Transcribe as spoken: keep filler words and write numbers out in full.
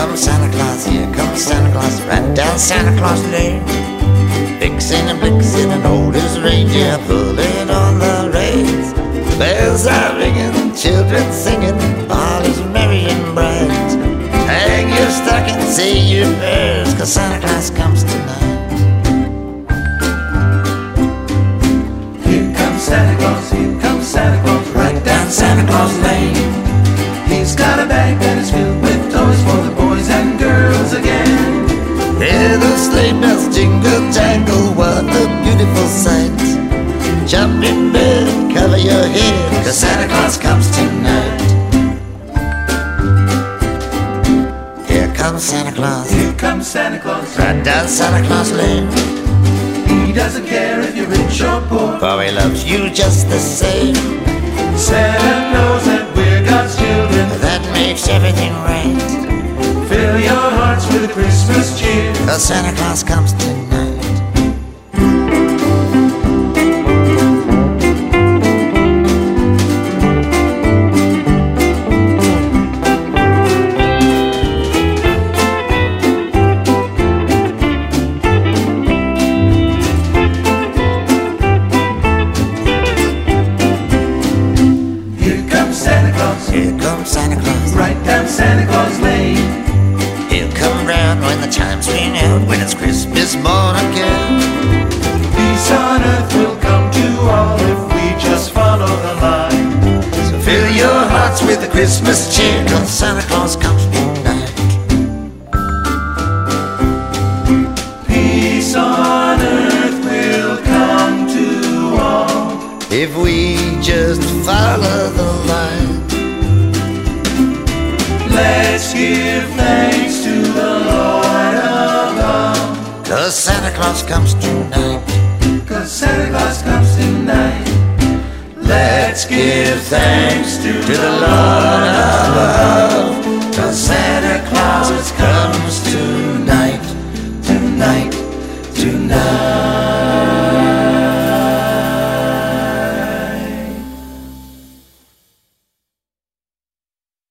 comes Santa Claus, here comes Santa Claus, right down Santa Claus Lane. Vixen and Blixen and old as reindeer pulling on the reins. The bells are ringing, children singing, all is merry and bright. Hang your stocking, say your prayers, 'cause Santa Claus comes tonight. Here comes Santa Claus, here comes Santa Claus, right down Santa Claus Lane. He's got a bag that is filled with toys for the boys and girls again. Hear the sleigh bells jingle jangle, what a beautiful sight. Jump in bed, cover your head, 'cause Santa Claus comes tonight. Here comes Santa Claus, Here comes Santa Claus, right down Santa Claus Lane. he doesn't care if you're rich or poor, For he loves you just the same. Santa knows that we're God's children. That makes everything right, Fill your hearts with a Christmas cheer. 'cause Santa Claus comes tonight. Here comes Santa Claus, Here comes Santa Claus, right down Santa Claus Lane. he'll come round when the chimes ring out, when it's Christmas morn again. Peace on earth will come to all if we just follow the line. So fill your hearts with the Christmas cheer, 'cause Santa Claus comes tonight. Peace on earth will come to all If we just follow the line. Let's give thanks to the Lord above, 'Cause Santa Claus comes tonight. 'cause Santa Claus comes tonight. Let's give thanks to the Lord above, 'cause Santa Claus comes tonight, tonight, tonight.